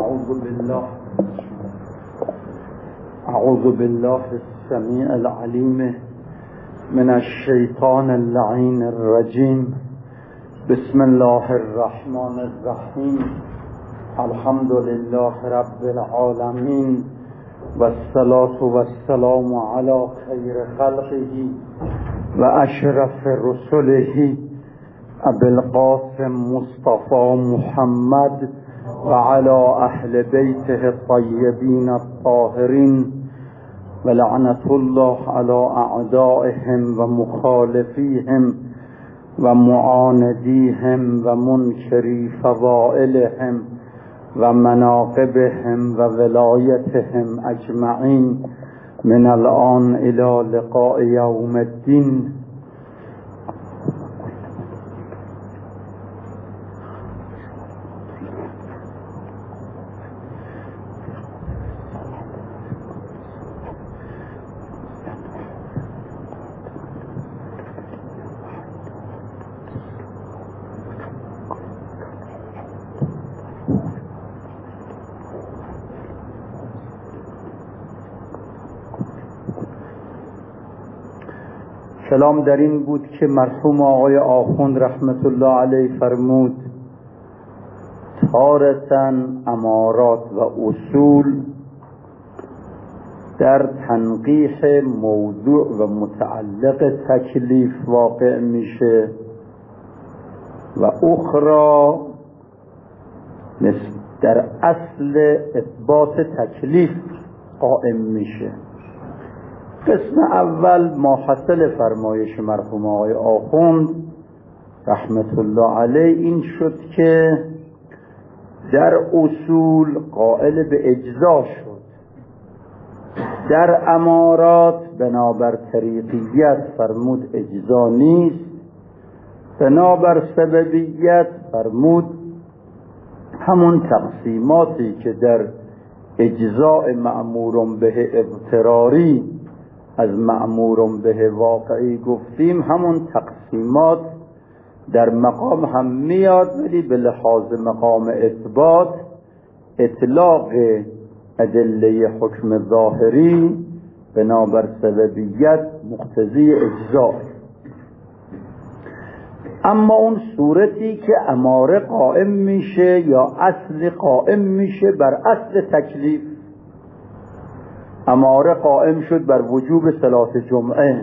أعوذ بالله السميع العليم من الشيطان اللعين الرجيم. بسم الله الرحمن الرحيم. الحمد لله رب العالمين، والصلاة والسلام على خير خلقه وأشرف رسله أبي القاسم مصطفى محمد وعلى أهل بيته الطيبين الطاهرين، ولعنة الله على أعدائهم ومخالفيهم ومعانديهم ومنكري فضائلهم ومناقبهم وولايتهم أجمعين من الآن إلى لقاء يوم الدين. کلام در این بود که مرحوم آقای آخوند رحمت الله علیه فرمود تارةً امارات و اصول در تنقیح موضوع و متعلق تکلیف واقع میشه و اخرى در اصل اثبات تکلیف قائم میشه. قسم اول ماحصل فرمایش مرحوم آقای آخوند رحمت الله علیه این شد که در اصول قائل به اجزا شد، در امارات بنابر طریقیت فرمود اجزا نیست، بنابر سببیت فرمود همون تقسیماتی که در اجزاء مأمور به اضطراری از مأمور به واقعی گفتیم، همون تقسیمات در مقام هم میاد، ولی به لحاظ مقام اثبات اطلاق ادله حکم ظاهری بنابر سببیت مقتضی اجزا. اما اون صورتی که اماره قائم میشه یا اصل قائم میشه بر اصل تکلیف، اماره قائم شد بر وجوب صلات جمعه،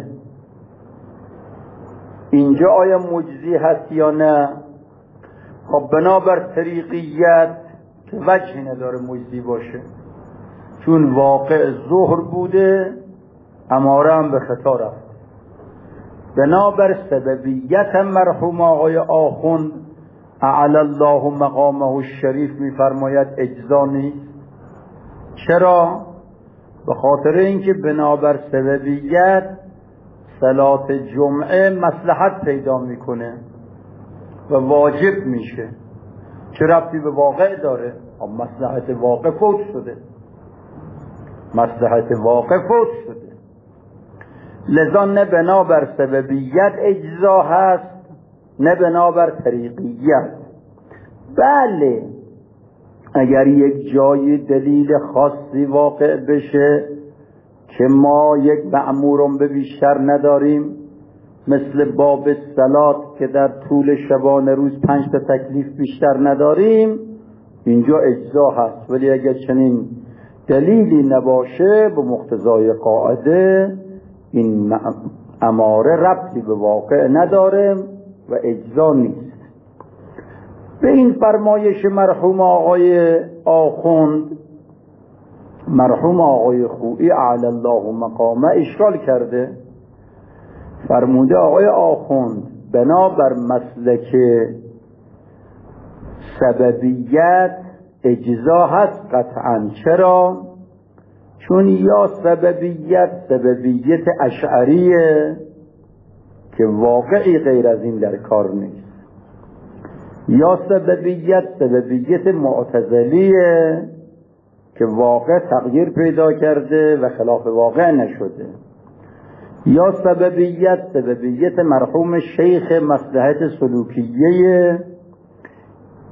اینجا آیا مجزی هست یا نه؟ خب بنابر طریقیت که وجهی نداره مجزی باشه، چون واقع ظهر بوده اماره هم به خطا رفت. بنابر سببیت هم مرحوم آقای آخوند اعلی الله مقامه الشریف میفرماید اجزا نیست. چرا؟ به خاطر اینکه بنابر سببیت صلات جمعه مصلحت پیدا میکنه و واجب میشه. چه ربطی به واقع داره؟ مصلحت واقع فوت شده، مصلحت واقع فوت شده. لذا نه بنابر سببیت اجزا هست نه بنابر طریقیت. بله اگر یک جای دلیل خاصی واقع بشه که ما یک مأمورم به بیشتر نداریم، مثل باب صلات که در طول شبانه روز 5 تا تکلیف بیشتر نداریم، اینجا اجزا هست. ولی اگر چنین دلیلی نباشه به مقتضای قاعده این اماره ربطی به واقع نداره و اجزا نیست. به این فرمایش مرحوم آقای آخوند مرحوم آقای خویی اعلی الله مقامه اشکال کرده. فرموده آقای آخوند بنابر مسلک سببیت اجزا هست قطعا. چرا؟ چون یا سببیت اشعریه که واقعی غیر از این در کار نیست، یا سببیت معتزلیه که واقع تغییر پیدا کرده و خلاف واقع نشده، یا سببیت مرحوم شیخ مصلحت سلوکیه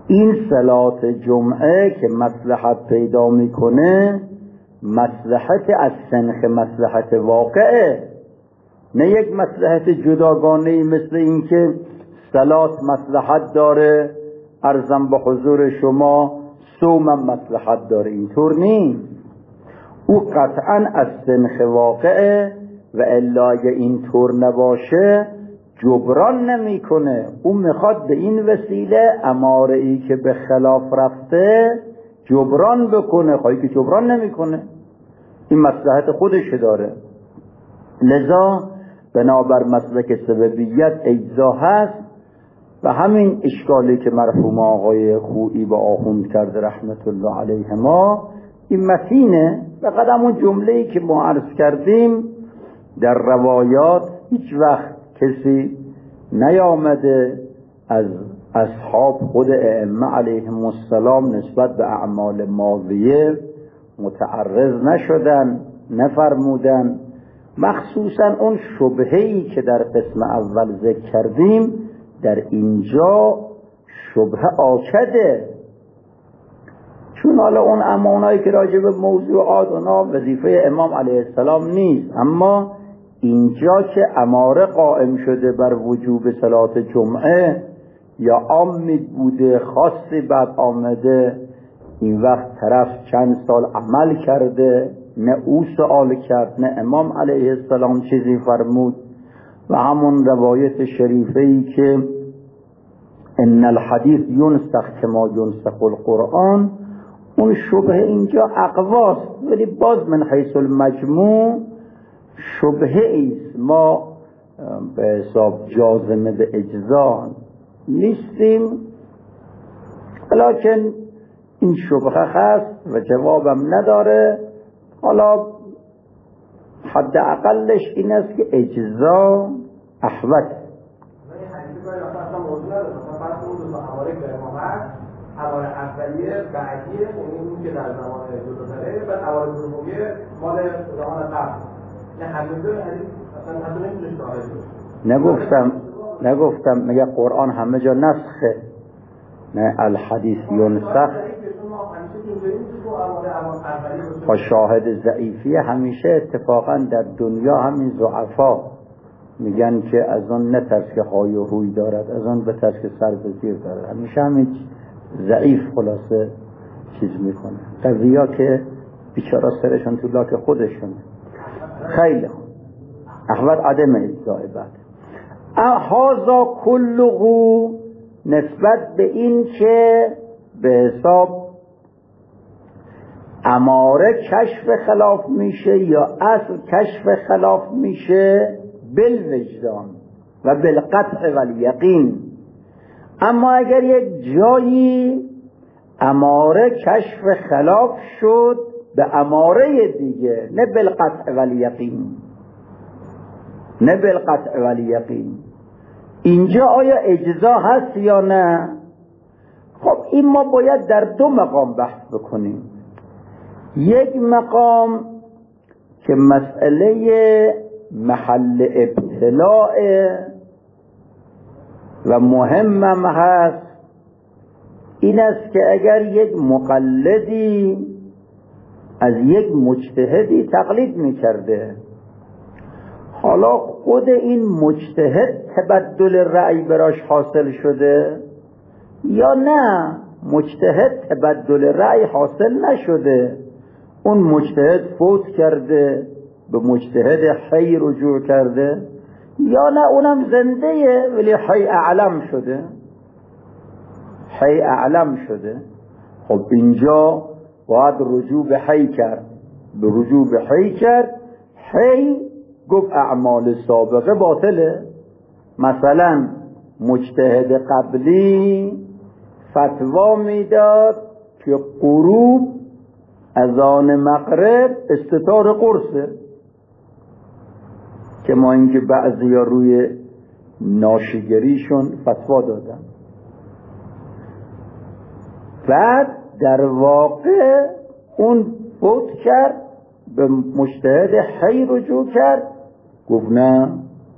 این صلات جمعه که مصلحت پیدا میکنه مصلحت از سنخ مصلحت واقعه، نه یک مصلحت جداگانه‌ای مثل این که صلات مصلحت داره عرضم به حضور شما صومم مصلحت داره، اینطور نیست. او قطعا از سنخ واقعه و الا اگه اینطور نباشه جبران نمیکنه. او میخواد به این وسیله اماره ای که به خلاف رفته جبران بکنه، خواهی که جبران نمیکنه، این مصلحت خودش داره. لذا بنابر مسلک سببیت اجزا هست و همین اشکالی که مرحوم آقای خویی با آخوند کرده رحمت الله علیهما این متینه. فقط همون جمله‌ای که ما عرض کردیم در روایات هیچ وقت کسی نیامده از اصحاب خود ائمه علیهم السلام نسبت به اعمال ماضیه متعرض نشدن، نفرمودن. مخصوصا اون شبهه‌ای که در قسم اول ذکر کردیم در اینجا شبهه آکده، چون حالا اون امانایی که راجع به موضوعات اونا وظیفه امام علیه السلام نیست، اما اینجا که اماره قائم شده بر وجوب صلات جمعه یا عامی بوده خاصی بعد آمده، این وقت طرف چند سال عمل کرده، نه او سوال کرد نه امام علیه السلام چیزی فرمود. و همون روایت شریفه‌ای که ان الحدیث ینسخ کما ینسخ القرآن، اون شبه اینجا اقواست، ولی باز من حیث المجموع شبهه ایست. ما به حساب جازمه به اجزا نیستیم، لکن این شبهه هست و جوابم نداره. حالا حد اقلش این است که اجزا احوط. اوار اولیه بعدیه اون که در زمان جلوتره بعد اوار دومیه مال زمان قبل، نه حدیث اصلا حتی نمیتونش شاهد نگفتم مگه قرآن همه جا نسخه؟ نه الحدیث ینسخ با شاهد ضعیفیه. همیشه اتفاقا در دنیا همین ضعفا میگن که از اون نترس که های و هوی دارد، از اون بترس که سر به زیر دارد. همیشه همین ضعیف خلاصه چیز میکنه، قویا که بیچارا سرشون تو لاک خودشون. خیلی احوال عدم اجزای بعد هازا کلهو نسبت به این که به حساب اماره کشف خلاف میشه یا اصل کشف خلاف میشه بالوجدان و بالقطع والیقین. اما اگر یک جایی اماره کشف خلاف شد به اماره دیگه، نه بالقطع والیقین، نه بالقطع والیقین، اینجا آیا اجزا هست یا نه؟ خب این ما باید در دو مقام بحث بکنیم. یک مقام که مسئله محل ابتلاء و مهمم هست، این است که اگر یک مقلدی از یک مجتهدی تقلید میکرده، حالا خود این مجتهد تبدل رأی براش حاصل شده یا نه مجتهد تبدل رأی حاصل نشده، اون مجتهد فوت کرده به مجتهد حی رجوع کرده، یا نه اونم زنده ولی حی اعلم شده، حی اعلم شده. خب اینجا باید رجوع به حی کرد، به رجوع به حی کرد. حی گفت اعمال سابقه باطله. مثلا مجتهد قبلی فتوا میداد که غروب اذان مغرب استتار قرصه، که ما اینکه بعضی ها روی ناشیگریشون فتوا دادن. بعد در واقع اون فوت کرد، به مجتهد حی رجوع کرد، گفت نه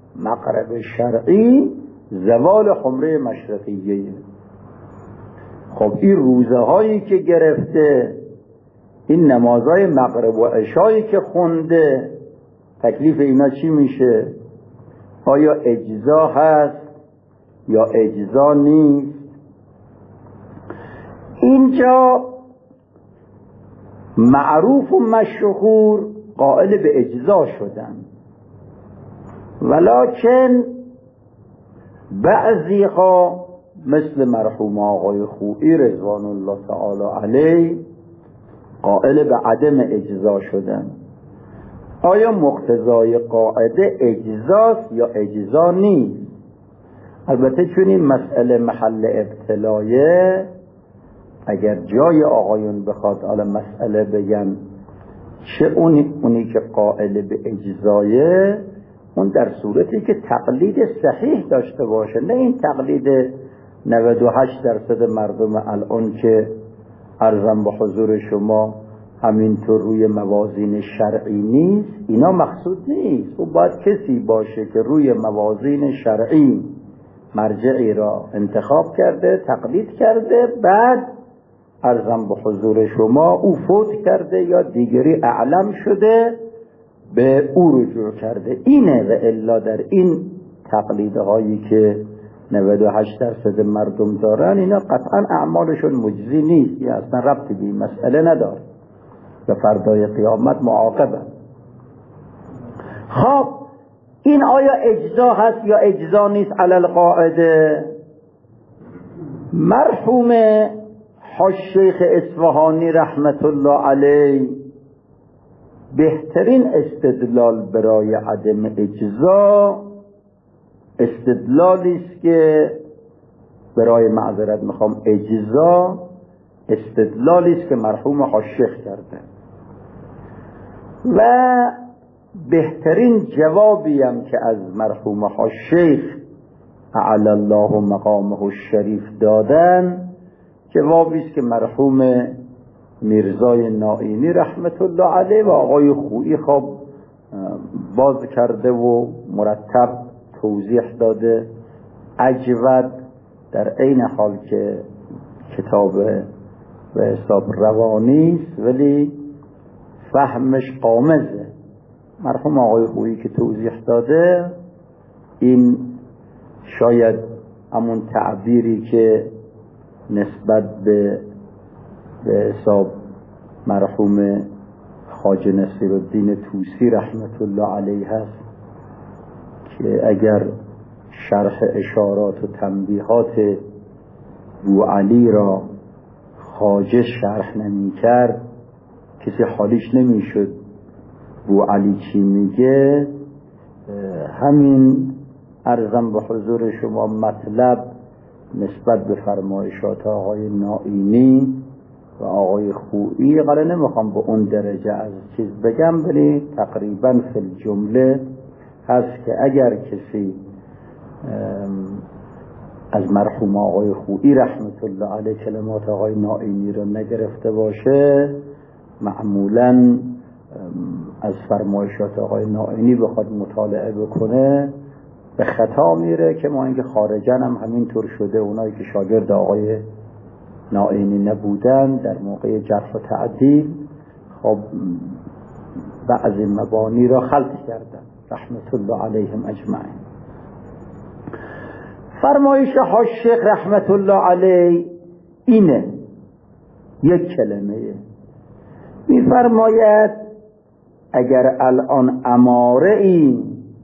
مغرب شرعی زوال حمره مشرقیه. خب این روزه هایی که گرفته، این نمازهای مغرب و عشایی که خونده، تکلیف اینا چی میشه؟ آیا اجزا هست یا اجزا نیست؟ اینجا معروف و مشهور قائل به اجزا شدن، ولکن بعضی ها مثل مرحوم آقای خویی رضوان الله تعالی علیه قائل به عدم اجزا شدن. آیا مقتضای قاعده اجزاست یا اجزا نیست؟ البته چون این مسئله محل ابتلایه، اگر جای آقایون بخواد حالا مسئله بگن چه اونی که قائل به اجزایه، اون در صورتی که تقلید صحیح داشته باشه، نه این تقلید 98% مردم الان که عرضم به حضور شما همینطور روی موازین شرعی نیست. اینا مقصود نیست. او باید کسی باشه که روی موازین شرعی مرجعی را انتخاب کرده، تقلید کرده، بعد عرضم به حضور شما او فوت کرده یا دیگری اعلم شده به او رجوع کرده. اینه. و الا در این تقلیدهایی که 98% مردم دارن، اینا قطعا اعمالشون مجزی نیست، یا اصلا ربطی به این مسئله نداره و فردای قیامت معاقبه. خب این آیا اجزا هست یا اجزا نیست؟ علی القاعده مرحوم حاج شیخ اصفهانی رحمت الله علیه بهترین استدلال برای عدم اجزا استدلالی است که برای معذرت میخوام اجزا استدلالی است که مرحوم حاج شیخ کرده و بهترین جوابی هم که از مرحوم حاج شیخ اعلی الله مقامه الشریف دادن، جوابی است که مرحوم میرزای نائینی رحمت الله علیه و آقای خویی خب باز کرده و مرتب توضیح داده، اجود، در عین حال که کتاب به حساب روانی است ولی فهمش قامزه. مرحوم آقای خویی که توضیح داده، این شاید همون تعبیری که نسبت به حساب مرحوم خواجه نصیرالدین طوسی رحمت الله علیه هست که اگر شرح اشارات و تنبیهات بوعلی را خواجه شرح نمی کرد کسی حالیش نمی شد بوعلی چی میگه. همین عرضم به حضور شما مطلب نسبت به فرمایشات آقای نائینی و آقای خویی، قرار نمیخوام به اون درجه از چیز بگم، ولی تقریبا فی الجمله هست که اگر کسی از مرحوم آقای خویی رحمت الله علیه کلمات آقای نائینی رو نگرفته باشه، معمولا از فرمایشات آقای نائینی بخواد مطالعه بکنه به خطا میره، که ما اینکه خارجن هم همینطور شده. اونایی که شاگرد آقای نائینی نبودن در موقع جرح و تعدیل خب بعضی مبانی را خلط کردن رحمت الله علیهم اجمعین. فرمایش حاج شیخ رحمت الله علیه اینه، یک کلمه میفرماید اگر الان اماره ای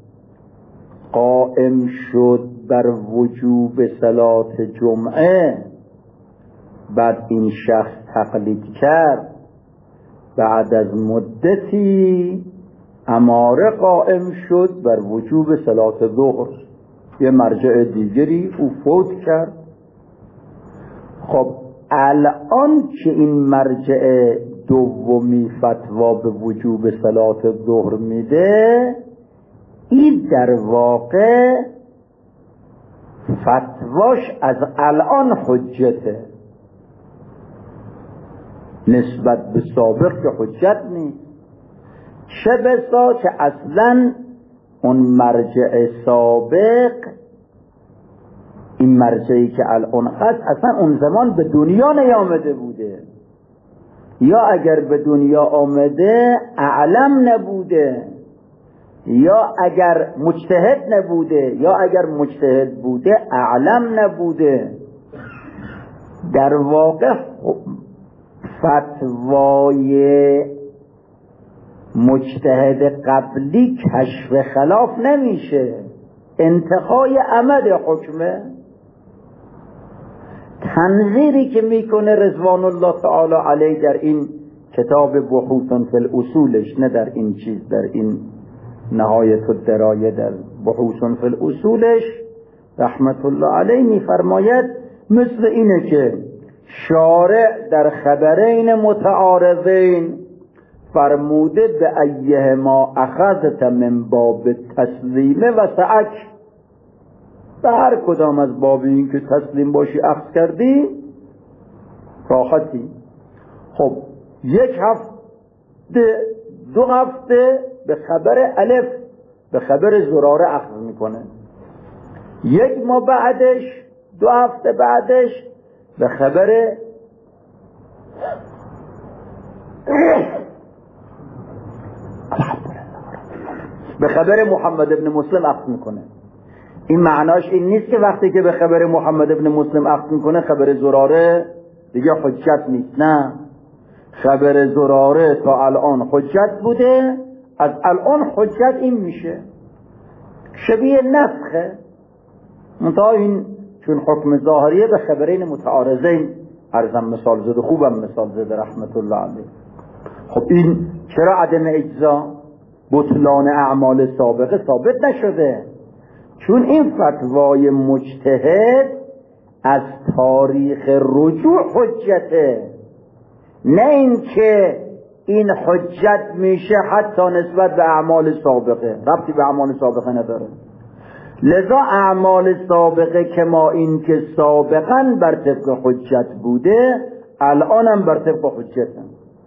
قائم شد بر وجوب صلات جمعه، بعد این شخص تقلید کرد، بعد از مدتی اماره قائم شد بر وجوب صلات ظهر، یه مرجع دیگری او فوت کرد. خب الان که این مرجع دومی فتوا به وجوب صلات ظهر میده، این در واقع فتواش از الان حجته، نسبت به سابق که حجت نیست. چه بسا که اصلا اون مرجع سابق این مرجعی که الان هست اصلا اون زمان به دنیا نیامده بوده، یا اگر به دنیا آمده اعلم نبوده، یا اگر مجتهد نبوده، یا اگر مجتهد بوده اعلم نبوده. در واقع فتوای مجتهد قبلی کشف خلاف نمیشه، انتقای عمد حکمه. تنظیری که میکنه رضوان الله تعالی علیه در این کتاب بحوث فی الاصولش، نه در این چیز، در این نهایت الدرایه، در بحوث فی الاصولش رحمت الله علیه میفرماید مثل اینه که شارع در خبرین متعارضین فرموده به ایهما اخذت من باب تسلیمه و سعک، به هر کدام از باب این که تسلیم باشی اخذ کردی راحتی. خب یک هفته 2 هفته به خبر الف، به خبر زراره اخذ میکنه، 1 ماه بعدش 2 هفته بعدش به خبر محمد ابن مسلم اخذ میکنه. این معناش این نیست که وقتی که به خبر محمد ابن مسلم اخذ میکنه خبر زراره دیگه حجت نیست، نه، خبر زراره تا الان حجت بوده، از الان حجت این میشه، شبیه نسخه. منتها این چون حکم ظاهریه به خبرین متعارضین ارزم مثال زده، خوبم مثال زده رحمت الله علیه. خب این چرا عدم اجزا بطلان اعمال سابقه ثابت نشده؟ چون این فتوای مجتهد از تاریخ رجوع حجته، نه این که این حجت میشه حتی نسبت به اعمال سابقه، ربطی به اعمال سابقه نداره. لذا اعمال سابقه که ما این که سابقا بر طبق حجت بوده الانم بر طبق حجتن،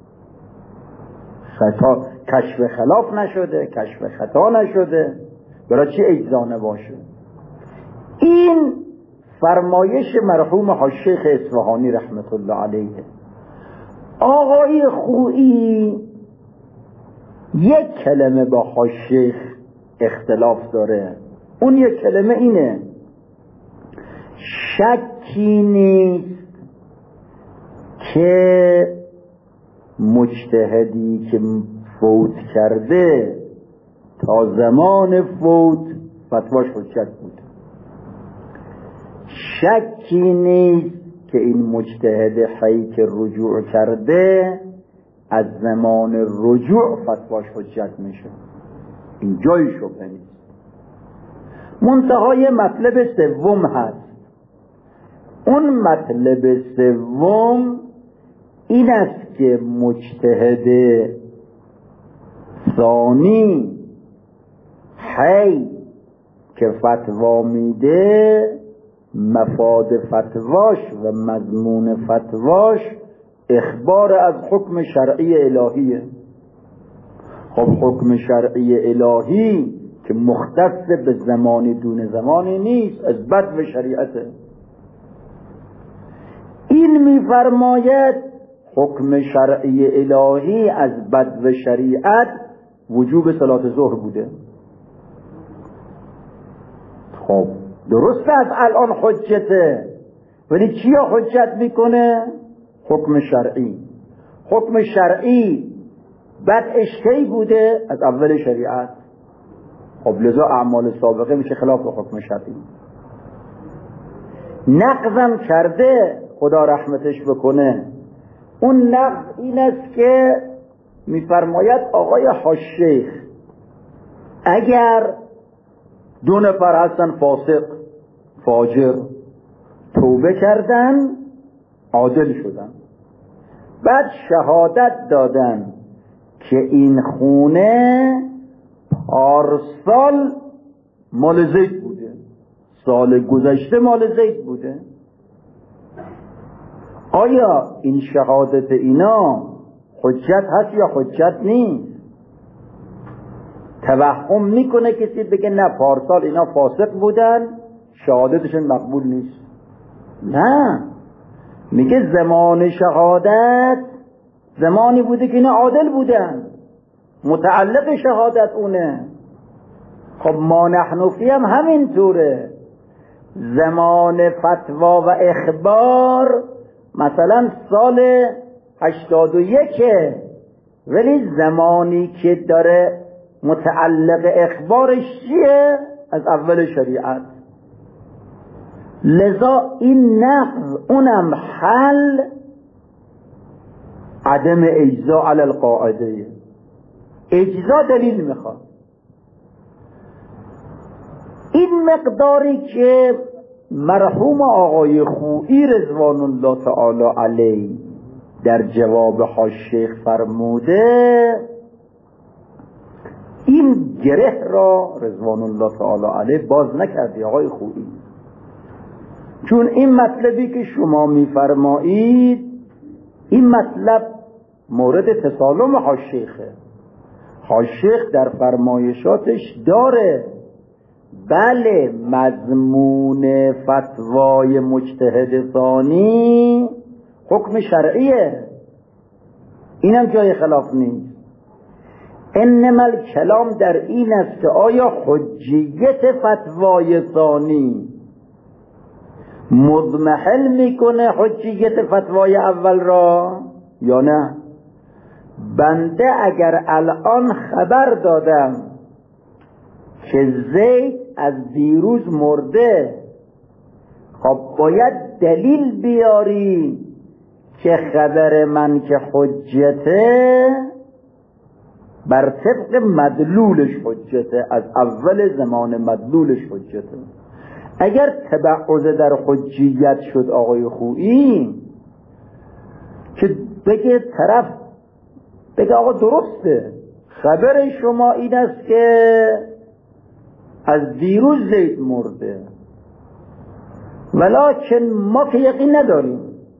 خطا کشف خلاف نشده، کشف خطا نشده، برای چی اجزا نباشه؟ این فرمایش مرحوم حاج‌شیخ اصفهانی رحمت الله علیه. آقای خویی یک کلمه با حاج‌شیخ اختلاف داره، اون یک کلمه اینه: شکی نیست که مجتهدی که فوت کرده تا زمان فوت فتواش حجت بود. شکی نیست که این مجتهد حی که رجوع کرده از زمان رجوع فتواش حجت میشه، این جای شبهه نیست. منتهای مطلب سوم هست، اون مطلب سوم این است که مجتهد ثانی حی که فتوا میده مفاد فتواش و مضمون فتواش اخبار از حکم شرعی الهیه. خب حکم شرعی الهی که مختص به زمانی دون زمانی نیست، از بدو شریعته. این میفرماید حکم شرعی الهی از بدو شریعت وجوب صلات ظهر بوده. خب درسته از الان حجته، ولی چیا حجت میکنه؟ حکم شرعی. حکم شرعی بدعش کی بوده؟ از اول شریعت. خب لذا اعمال سابقه میشه خلاف حکم شرعی. نقضم کرده، خدا رحمتش بکنه. اون نقض این است که میفرماید آقای حاج‌شیخ اگر 2 نفر هستن فاسق فاجر، توبه کردن عادل شدن، بعد شهادت دادن که این خونه پارسال مال زید بوده، سال گذشته مال زید بوده، آیا این شهادت اینا حجت هست یا حجت نیست؟ توهم میکنه کسی بگه نه پارسال اینا فاسق بودن، شهادتشون مقبول نیست. نه، میگه زمان شهادت زمانی بوده که اینا عادل بودن، متعلق شهادت اونه. خب ما نحن فی هم همینطوره. زمان فتوا و اخبار مثلا سال 81، ولی زمانی که داره متعلق اخبارش چیه؟ از اول شریعت. لذا این نقض اونم حل عدم اجزا علی القاعده. اجزا دلیل میخواد. این مقداری که مرحوم آقای خویی رضوان الله تعالی علیه در جواب حاشیه فرموده، این گره را رضوان الله تعالی علیه باز نکردی آقای خویی، چون این مطلبی که شما میفرمایید این مطلب مورد تسالم حاشیخه. حاشیخ در فرمایشاتش داره بله مضمون فتوای مجتهد ثانی حکم شرعیه، اینم جای خلاف نیست. انما الکلام در این است که آیا حجیت فتوای ثانی مضمحل میکنه حجیت فتوای اول را یا نه؟ بنده اگر الان خبر دادم که زید از دیروز مرده، خب باید دلیل بیاری که خبر من که حجته بر طبق مدلولش حجته، از اول زمان مدلولش حجته. اگر تبعض در حجیت شد آقای خویی که بگه طرف بگه آقا درسته خبر شما این است که از دیروز زید مرده، ولکن ما که یقین نداریم،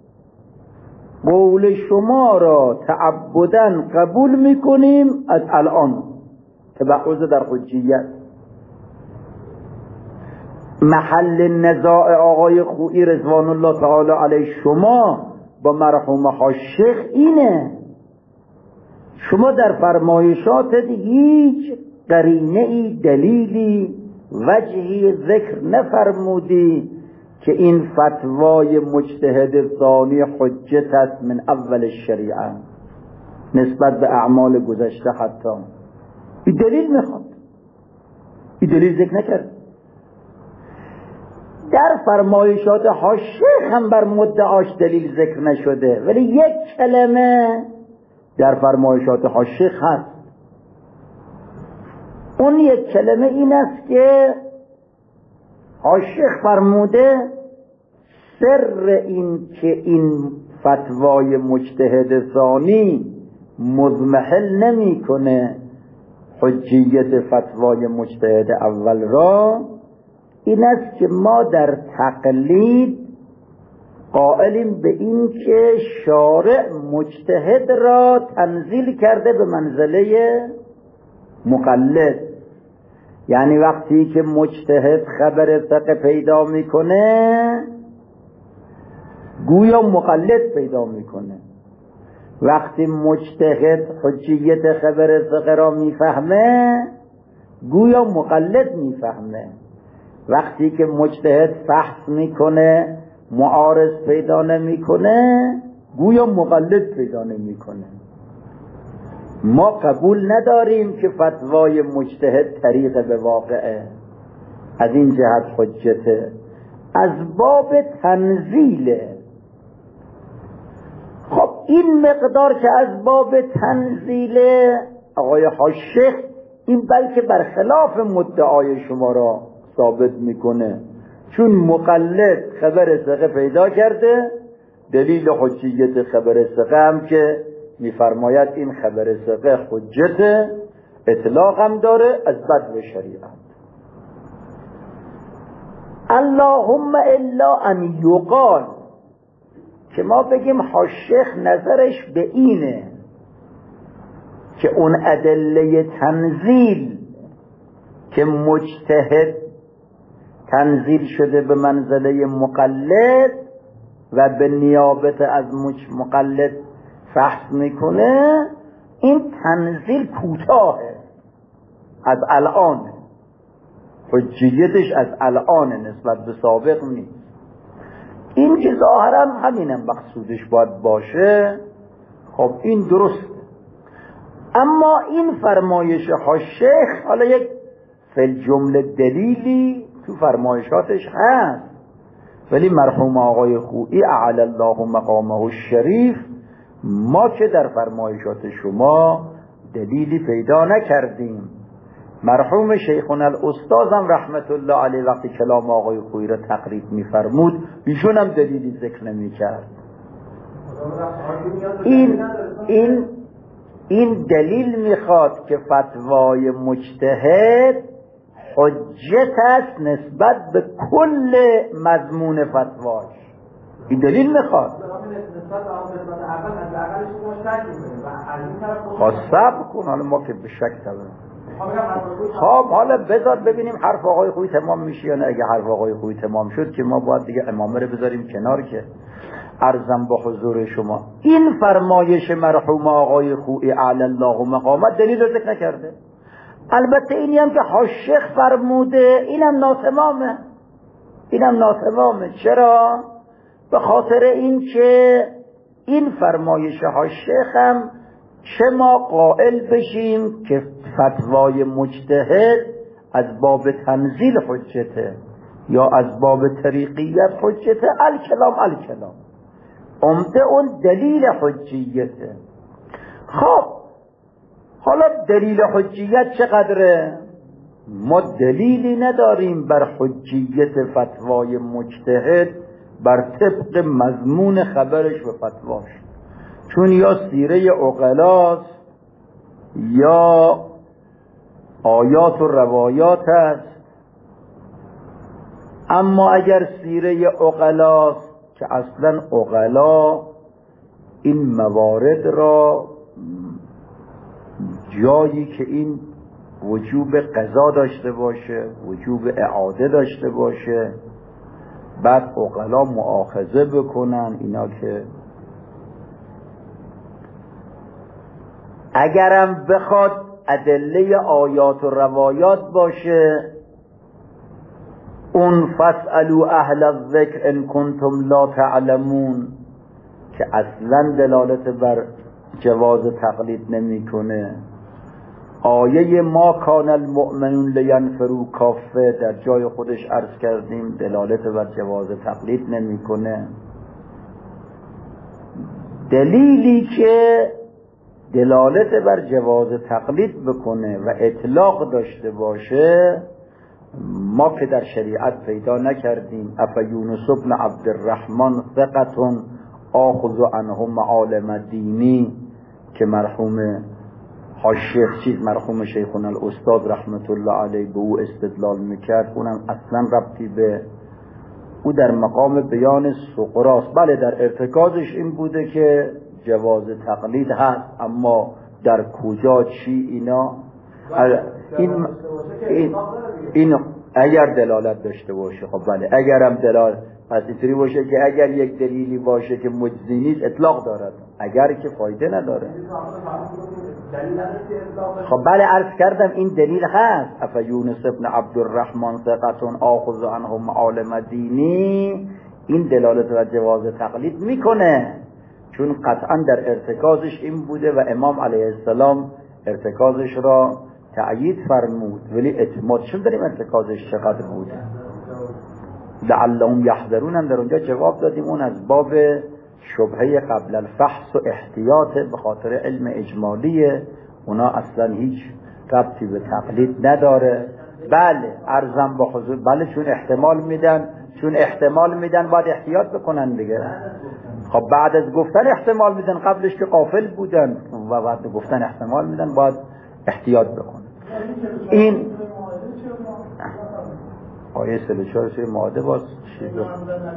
قول شما را تعبداً قبول میکنیم از الان. تبعض در حجیت محل نزاع آقای خویی رضوان الله تعالی علیه شما با مرحوم حاشیخ اینه، شما در فرمایشاتت هیچ قرینه ای دلیلی وجهی ذکر نفرمودی که این فتوای مجتهد ثانی حجت است من اول شریعه نسبت به اعمال گذشته. حتی این دلیل میخواد، این دلیل ذکر نکرد. در فرمایشات حاشیخ هم بر مدعاش دلیل ذکر نشده، ولی یک کلمه در فرمایشات حاشیخ هست. اون یک کلمه این است که حاشیخ فرموده سر این که این فتوای مجتهد ثانی مضمحل نمی کنه حجیت فتوای مجتهد اول را، این است که ما در تقلید قائلیم به این که شارع مجتهد را تنزیل کرده به منزله مقلد. یعنی وقتی که مجتهد خبر ثقه پیدا میکنه گویا مقلد پیدا میکنه، وقتی مجتهد حجیت خبر ثقه را میفهمه گویا مقلد میفهمه، وقتی که مجتهد فحص میکنه معارض پیدا نمیکنه گویا مقلد پیدا نمیکنه. ما قبول نداریم که فتوای مجتهد طریق به واقعه، از این جهت حجته، از باب تنزیله. خب این مقدار که از باب تنزیله آقای حاشیخ این بلکه برخلاف مدعای شما را ثابت میکنه، چون مقلد خبر ثقه پیدا کرده، دلیل حجیت خبر ثقه هم که میفرماید این خبر ثقه حجت اطلاق هم داره از بدو شریعت. اللهم الا ان یقال که ما بگیم حاشیخ نظرش به اینه که اون ادله تنزیل که مجتهد تنزیل شده به منزله مقلد و به نیابت از مقلد فحص میکنه، این تنزیل کوتاهه، از الان، حجیتش از الان نسبت به سابق نیست. این که ظاهرا همینم مقصودش باید باشه، خب این درست. اما این فرمایش شیخ حالا یک فی جمله دلیلی تو فرمایشاتش هست، ولی مرحوم آقای خویی اعلی الله مقامه الشریف ما که در فرمایشات شما دلیلی پیدا نکردیم. مرحوم شیخنا الاستاذ هم رحمت الله علیه وقتی کلام آقای خویی را تقریب می‌فرمود ایشون هم دلیلی ذکر نمی‌کرد. این دلیل میخواد که فتوای مجتهد حجت است نسبت به کل مضمون فتواش. این دلیل میخواد. خب صبر کن، حالا ما که به شک داریم. خب حالا بذار ببینیم حرف آقای خویی تمام میشه یا نه. اگه حرف آقای خویی تمام شد که ما باید دیگه امامه رو بذاریم کنار. که عرضم با حضور شما این فرمایش مرحوم آقای خویی اعلی الله مقامه دلیل رو ذکر نکرده. البته اینی هم که شیخ فرموده اینم ناتمامه. چرا؟ به خاطر این که این فرمایش شیخ هم چه ما قائل بشیم که فتوای مجتهد از باب تنزیل حجته یا از باب طریقیت حجته، الکلام عمده اون دلیل حجیته. خب حالا دلیل حجیت چقدره؟ ما دلیلی نداریم بر حجیت فتوای مجتهد بر طبق مضمون خبرش و فتواش، چون یا سیره عقلاست یا آیات و روایات است. اما اگر سیره عقلاست که اصلا عقلا این موارد را جایی که این وجوب قضا داشته باشه، وجوب اعاده داشته باشه، بعد عقلا مؤاخذه بکنن، اینا که اگرم بخواد ادله آیات و روایات باشه، اون فاسألوا اهل الذکر ان کنتم لا تعلمون، که اصلا دلالت بر جواز تقلید نمیکنه. آیه ما کان المؤمنون لینفروا کافه در جای خودش عرض کردیم دلالت بر جواز تقلید نمیکنه. دلیلی که دلالت بر جواز تقلید بکنه و اطلاق داشته باشه ما که در شریعت پیدا نکردیم. یونس بن عبدالرحمن ثقة آخذ عنه معالم دینی که مرحوم شیخنا الاستاذ رحمت الله علیه به او استدلال میکرد، اونم اصلا ربطی به او در مقام بیان سقراست. بله در ارتکازش این بوده که جواز تقلید هست، اما در کجا چی اینا این اگر دلالت داشته باشه. خب بله اگرم دلالت پس اینطوری باشه که اگر یک دلیلی باشه که مجزی نیست اطلاق دارد، اگر که فایده نداره. خب بله عرض کردم این دلیل هست. یونس بن عبدالرحمن ثقة آخذ عنه معالم دینی، این دلالت و جواز تقلید میکنه، چون قطعا در ارتکازش این بوده و امام علیه السلام ارتکازش را تأیید فرمود. ولی اعتماد چون داریم ارتکازش چقدر بوده. لعلهم یحذرون هم در اونجا جواب دادیم، اون از باب شبهه قبل الفحص و احتیاط به خاطر علم اجمالیه، اونا اصلا هیچ ربطی به تقلید نداره. بله ارزم با حضور، بله چون احتمال میدن باید احتیاط بکنن دیگه. خب بعد از گفتن احتمال میدن، قبلش که غافل بودن و بعد گفتن احتمال میدن باید احتیاط بکنن. این آیه 34 سوره مائده باز چی بود؟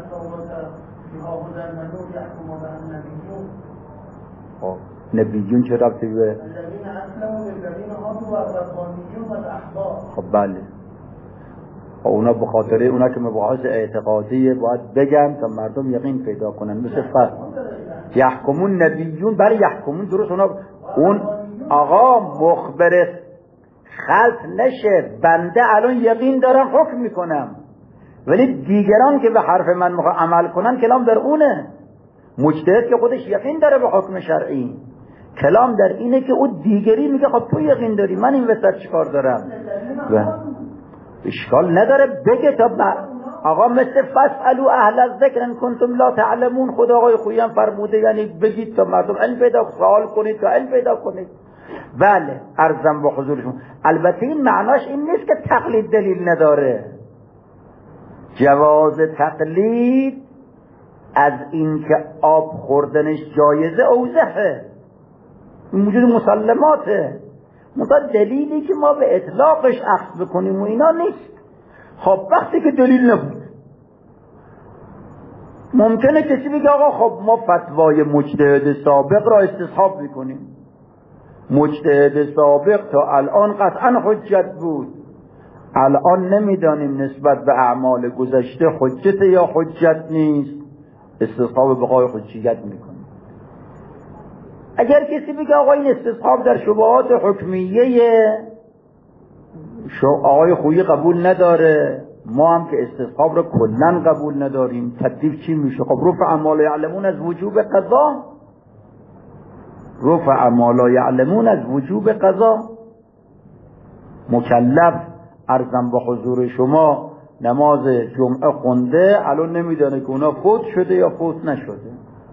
خب نبیون چه ربطی به؟ خب بله. اونا به خاطر اونا که مباحث اعتقادیه باید بگم تا مردم یقین پیدا کنن. مثل فرق یحکمون نبیون برای یحکمون درست اونا اون آقا مخبر خلط نشه، بنده الان یقین دارم حکم میکنم، ولی دیگران که به حرف من میخوان عمل کنن کلام در اونه. مجتهد که خودش یقین داره به حکم شرعی، کلام در اینه که او دیگری میگه خب تو یقین داری، من این وسط چیکار دارم؟ و اشکال نداره بگه تا آقا مثل فاسالوا اهل الذکر ان کنتم لا تعلمون. خدا آقای خویی هم فرموده یعنی بگید تا مردم علم پیدا سوال کنید تا علم پیدا کنید. بله عرضم با حضورشون. البته این معناش این نیست که تقلید دلیل نداره. جواز تقلید از این که آب خوردنش جایزه اوضحه، این موجود مسلماته، مثلا دلیلی که ما به اطلاقش اخذ بکنیم و اینا نیست. خب وقتی که دلیل نبود ممکنه کسی بگه آقا خب ما فتوای مجتهد سابق را استصحاب میکنیم، مجتهد سابق تا الان قطعا حجت بود، الان نمیدانیم نسبت به اعمال گذشته حجت یا حجت نیست، استصحاب بقای حجیت میکنیم. اگر کسی بگه آقا این استصحاب در شبهات حکمیه آقای خویی قبول نداره، ما هم که استصحاب رو کلن قبول نداریم، تکلیف چی میشه؟ خب رفع ما لا یعلمون از وجوب قضا، رفع ما لا یعلمون از وجوب قضا. مکلف عرضم به حضور شما نماز جمعه خونده الان نمیدانه که اونا فوت شده یا فوت نشده،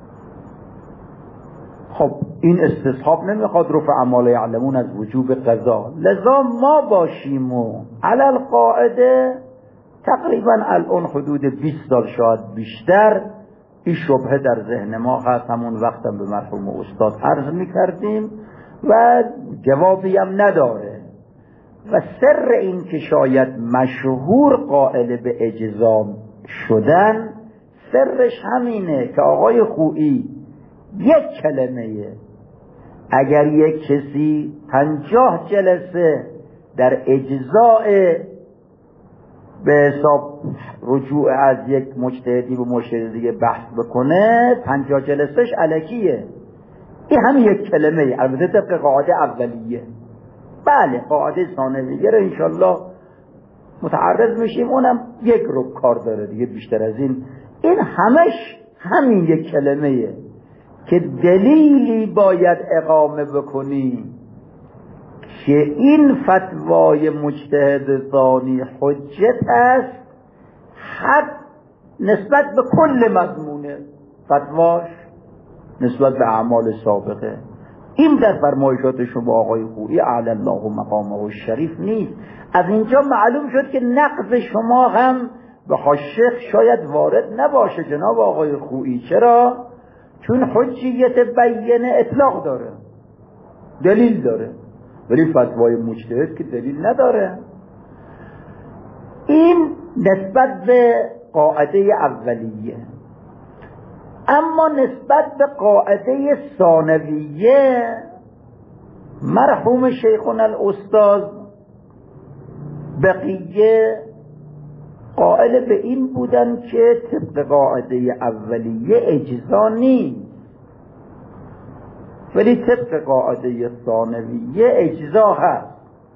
خب این استصحاب نمیخواد رفع ما لا یعلمون از وجوب قضا. لذا ما باشیم و علی القاعده تقریبا الان حدود 20 سال شاید بیشتر این شبهه در ذهن ما هست. همون وقتم به مرحوم استاد عرض میکردیم و جوابی هم نداره و سر این که شاید مشهور قائل به اجزام شدن سرش همینه که آقای خویی یک کلمه اگر یک کسی 50 جلسه در اجزاء به حساب رجوع از یک مجتهدی به مجتهد دیگه بحث بکنه 50 جلسهش الکیه. این هم یک کلمه، البته طبق قاعده اولیه. بله قاعده ثانویه رو انشالله متعرض میشیم، اونم یک رو کار داره دیگه بیشتر از این همش همین یک کلمه که دلیلی باید اقامه بکنی که این فتوای مجتهد ثانی حجت است حد نسبت به کل مضمون فتواش نسبت به اعمال سابقه. این در فرمایشات شما آقای خویی اعلی الله مقامه الشریف نیست. از اینجا معلوم شد که نقض شما هم به حاشیه شاید وارد نباشه جناب آقای خویی. چرا؟ چون حجیت بیانه اطلاق داره، دلیل داره، ولی فتوای مجتهد که دلیل نداره. این نسبت به قاعده اولیه. اما نسبت به قاعده ثانویه مرحوم شیخنا الاستاذ بقیه قائل به این بودن که طبق قاعده اولیه اجزا نیست، ولی طبق قاعده ثانویه اجزا هست.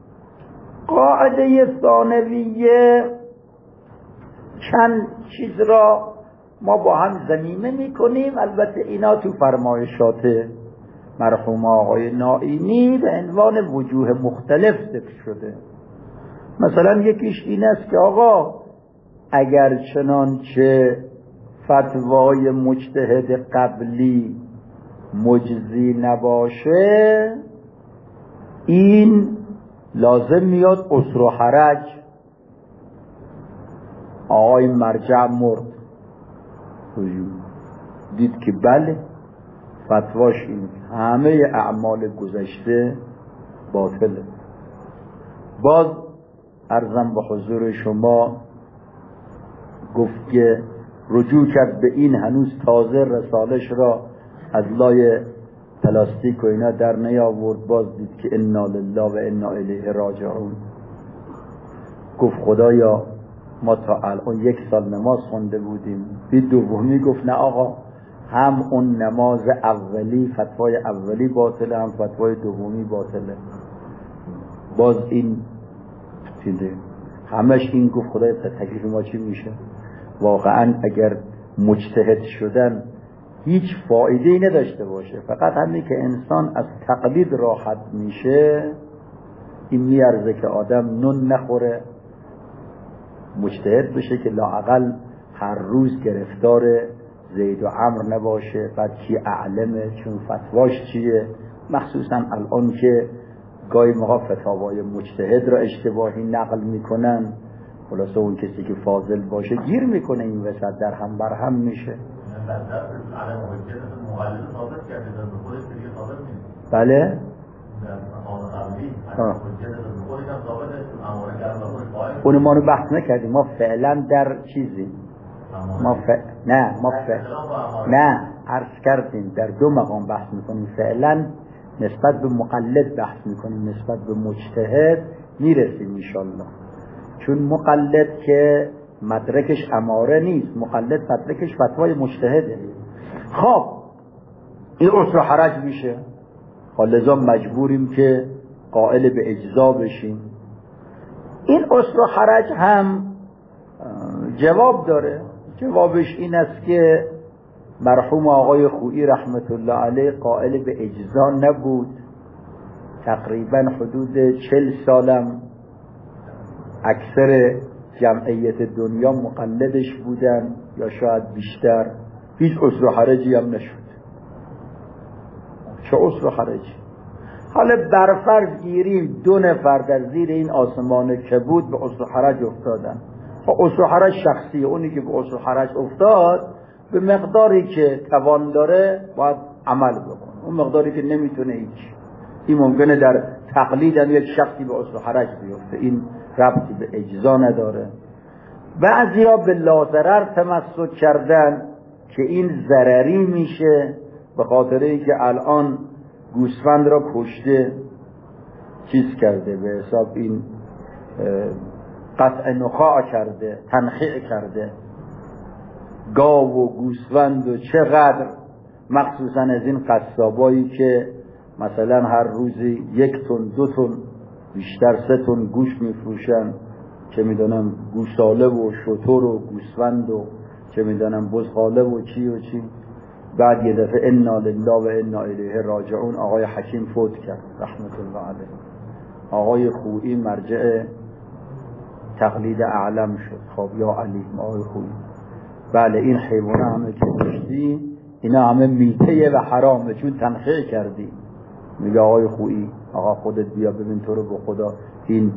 قاعده ثانویه چند چیز را ما با هم ضمیمه میکنیم، البته اینا تو فرمایشات مرحوم آقای نائینی به عنوان وجوه مختلف ذکر شده. مثلا یکیش این است که آقا اگر چنانچه فتوای مجتهد قبلی مجزی نباشه این لازم میاد عسر و حرج. آقای مرجع مرد دید که بله فتواش این همه اعمال گذشته باطله. باز عرضم به حضور شما گفت که رجوع کرد به این، هنوز تازه رسالش را از لای پلاستیک و اینا در نیاورد، باز دید که انا لله و انا الیه راجعون. گفت خدایا ما تا الان 1 سال نماز خونده بودیم، بی دومی گفت نه آقا، هم اون نماز اولی فتوای اولی باطله، هم فتوای دومی باطله. باز این چیزه همش این گفت خدای تکلیف ما چی میشه؟ واقعا اگر مجتهد شدن هیچ فایده‌ای نداشته باشه، فقط همین که انسان از تقلید راحت میشه، این میارزه که آدم نون نخوره، مجتهد بشه که لااقل هر روز گرفتار زید و عمرو نباشه، بعد کی اعلمه، چون فتواش چیه، مخصوصا الان که گاهی موقع فتاوای مجتهد را اشتباهی نقل میکنن، خلاصه اون کسی که فاضل باشه گیر میکنه این وسط، در هم بر هم میشه. بله اون ما رو بحث نکردیم، ما فعلا در چیزی نه عرض کردیم در 2 مقام بحث میکنیم. فعلا نسبت به مقلد بحث میکنیم، نسبت به مجتهد میرسیم انشالله، چون مقلد که مدرکش اماره نیست، مقلد مدرکش فتوای مجتهده. خب این عسر و حرج میشه، لذا مجبوریم که قائل به اجزا بشیم. این عسر و حرج هم جواب داره. جوابش این است که مرحوم آقای خویی رحمت الله علیه قائل به اجزا نبود، تقریبا حدود 40 سالم اکثر جمعیت دنیا مقلدش بودن یا شاید بیشتر، هیچ عسر و حرجی هم نشد. چه عسر و حرجی؟ حالا برفرض گیریم 2 نفر در زیر این آسمان کبود به عسر و حرج افتادن. عسر و حرج شخصی، اونی که به عسر و حرج افتاد به مقداری که توان داره باید عمل بکنه، اون مقداری که نمیتونه هیچ. این ممکنه در تقلید یک شخصی به عسر و حرج بیفته، این ربطی به اجزا نداره. بعضیا به لاضرر تمسک کردن که این ضرری میشه، به خاطر اینکه الان گوسفند را کشته چیز کرده، به حساب این قطع نخاع کرده، تنخیع کرده، گاو و گوسفند و چقدر، مخصوصا از این قصابایی که مثلا هر روزی 1 تن 2 تن بیشتر 3 تن گوشت میفروشن، چه میدونم گوساله و شتر و گوسفند و چه میدونم بزغاله و چی و چی. بعد یه دفعه انا لله و انا الیه راجعون آقای حکیم فوت کرد رحمت الله علیه. آقای خویی مرجع تقلید اعلم شد. خب یا علی آقای خویی، بله این حیوانه همه که داشتی اینا همه میته و حرامه چون تنخیع کردی. میگه آقای خویی آقا خودت بیا ببین تو رو به خدا این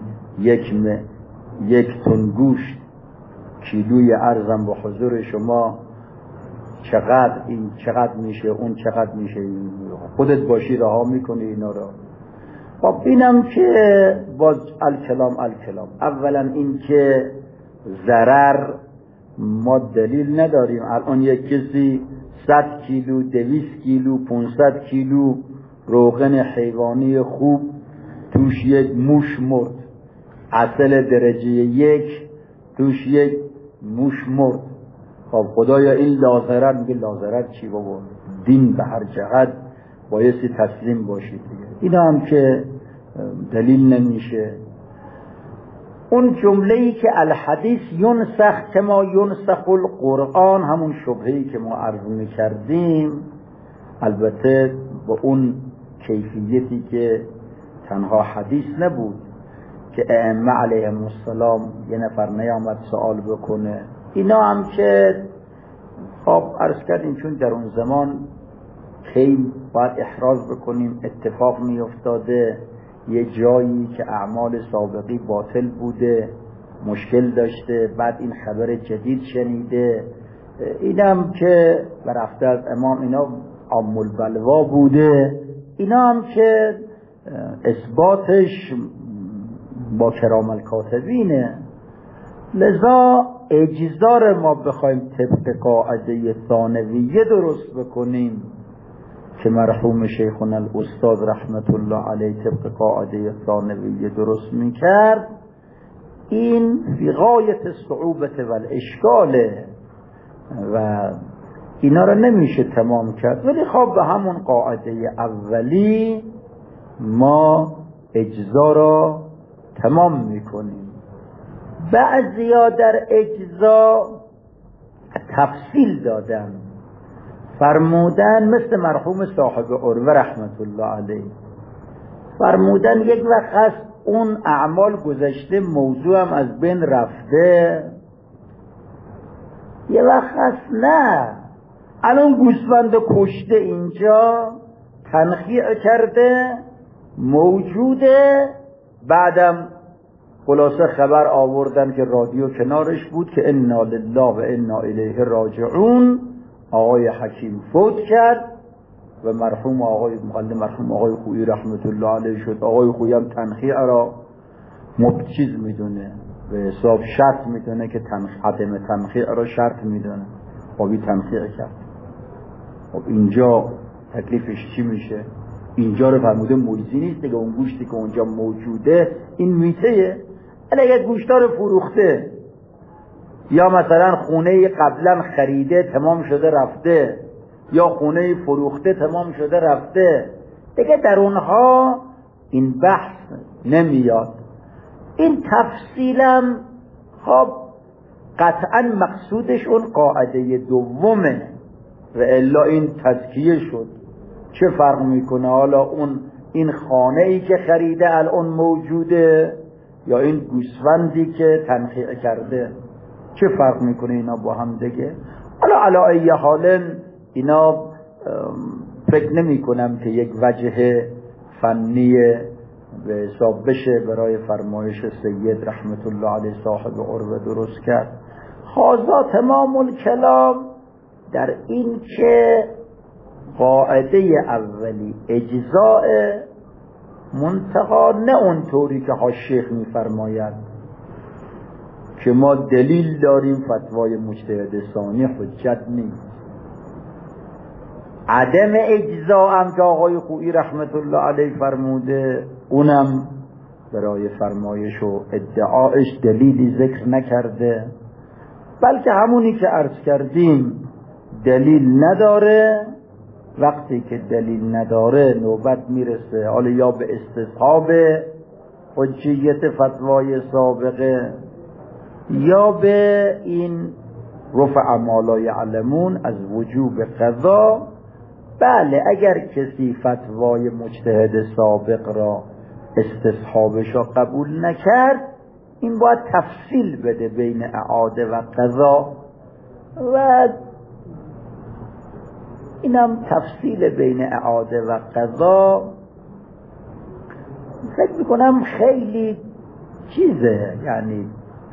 1 تن گوشت کیلوی ارزم به حضور شما چقدر، این چقدر میشه، اون چقدر میشه، خودت باشی رها میکنی اینا را. خب اینم که باز الکلام اولا این که ضرر ما دلیل نداریم. الان یک کسی 100 کیلو 200 کیلو 500 کیلو روغن حیوانی خوب توش 1 موش مرد، عسل درجه 1 توش 1 موش مرد. خب خدایا این لازرر، میگه لازرر چی بابا، دین به هر جهت بایستی تسلیم باشید دیگه. اینا هم که دلیل نمیشه. اون جمله‌ای که الحدیث ینسخ کما ینسخ القرآن، همون شبهه‌ای که ما عرض می‌کردیم، البته با اون کیفیتی که تنها حدیث نبود که ائمه علیهم السلام یه نفر نیامد سوال بکنه، اینا هم که خب عرض کردیم چون در اون زمان کی باید احراز بکنیم، اتفاق می افتاده یه جایی که اعمال سابقی باطل بوده، مشکل داشته، بعد این خبر جدید شنیده، اینم که برفته از امام اینا عام البلوا بوده، اینا هم که اثباتش با کرام الکاتبینه. لذا اجزار ما بخوایم طبق قاعده ثانویه درست بکنیم که مرحوم شیخنا الاستاد رحمت الله علیه طبق قاعده ثانویه درست میکرد، این فی غایت صعوبت و الاشکاله و اینا رو نمیشه تمام کرد، ولی خب به همون قاعده اولی ما اجزا را تمام میکنیم. بعضیا در اجزا تفصیل دادن، فرمودن مثل مرحوم صاحب عروه رحمت الله علیه، فرمودن یک وقت اون اعمال گذشته موضوع هم از بین رفته، یه وقت نه، الان گوسفند کشته اینجا تنخیع کرده موجوده، بعدم خلاصه خبر آوردن که رادیو کنارش بود که انا لله و انا الیه راجعون، آقای حکیم فوت کرد و مرحوم آقای خویی رحمت الله علیه شد. آقای خویی هم تنخیع را مبچیز میدونه، به حساب شرط میدونه که عدم تنخیع را شرط میدونه، خوابی تنخیع کرد. خب اینجا تکلیفش چی میشه؟ اینجا رو فرموده مویزی نیست دیگه، اون گوشتی که اونجا موجوده این میتهه. اگه گوشتا رو فروخته یا مثلا خونه قبلا خریده تمام شده رفته یا خونه فروخته تمام شده رفته دیگه، در اونها این بحث نمیاد. این تفصیلم خب قطعا مقصودش اون قاعده دومه و الا این تزکیه شد. چه فرق میکنه حالا اون این خانه ای که خریده الان موجوده یا این گوسفندی که تنخیع کرده، چه فرق میکنه اینا با هم دیگه؟ حالا علی ای حال اینا فکر نمی کنم که یک وجه فنی به حساب بشه برای فرمایش سید رحمت الله علیه صاحب عروه درست کرد. خاصا تمام الکلام در این که قاعده اولی اجزاء منتها نه اونطوری که ها شیخ میفرماید که ما دلیل داریم فتوای مجتهد ثانی حجت نیست. عدم اجزاء هم که آقای خویی رحمت الله علیه فرموده اونم برای فرمایش و ادعایش دلیلی ذکر نکرده، بلکه همونی که عرض کردیم دلیل نداره. وقتی که دلیل نداره نوبت میرسه حالا یا به استصحاب حجیت فتوای سابقه یا به این رفع ما لا یعلمون از وجوب قضا. بله اگر کسی فتوای مجتهد سابق را استصحابش را قبول نکرد، این باید تفصیل بده بین اعاده و قضا و اینم تفصیل بین اعاده و قضا فکر میکنم خیلی چیزه، یعنی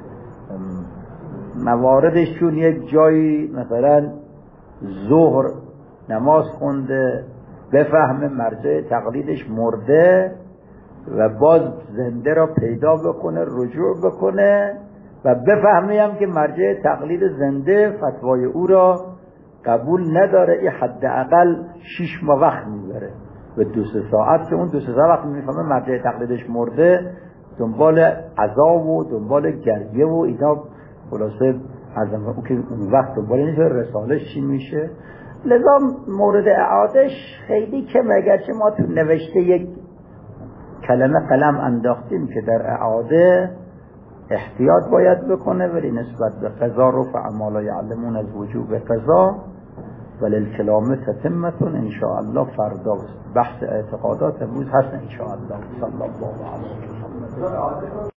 مواردش چون یک جایی مثلا ظهر نماز خونده بفهمه مرجع تقلیدش مرده و باز زنده را پیدا بکنه رجوع بکنه و بفهمه هم که مرجع تقلید زنده فتوای او را قبول نداره، این حداقل 6 ماه وقت میبره و 2-3 ساعت که اون 2-3 ساعت وقت میفهمه مرجع تقلیدش مرده دنبال عذاب و دنبال گریه و اینا خلاصه از اون که اون وقت دنبال نیست رسالش چی میشه. لذا مورد اعادش خیلی که اگرچه ما تو نوشته یک کلمه قلم انداختیم که در اعاده احتیاط باید بکنه، ولی نسبت به قضا رفع ما لا یعلمون از وجوب قضا ولی الکلام تتمتون انشاءالله فردا بحث اعتقادات امروز هست انشاءالله. صلی الله علیه و سلم.